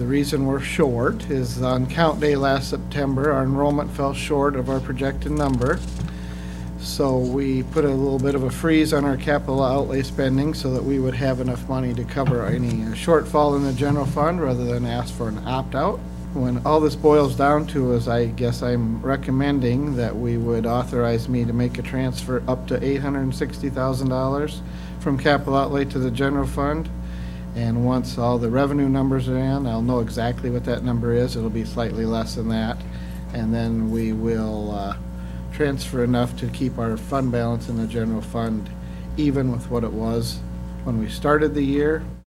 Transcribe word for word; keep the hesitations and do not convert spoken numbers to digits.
The reason we're short is on count day last September, our enrollment fell short of our projected number. So we put a little bit of a freeze on our capital outlay spending so that we would have enough money to cover any shortfall in the general fund rather than ask for an opt-out. When all this boils down to is I guess I'm recommending that we would authorize me to make a transfer up to eight hundred sixty thousand dollars from capital outlay to the general fund. And once all the revenue numbers are in, I'll know exactly what that number is. It'll be slightly less than that. And then we will uh, transfer enough to keep our fund balance in the general fund even with what it was when we started the year.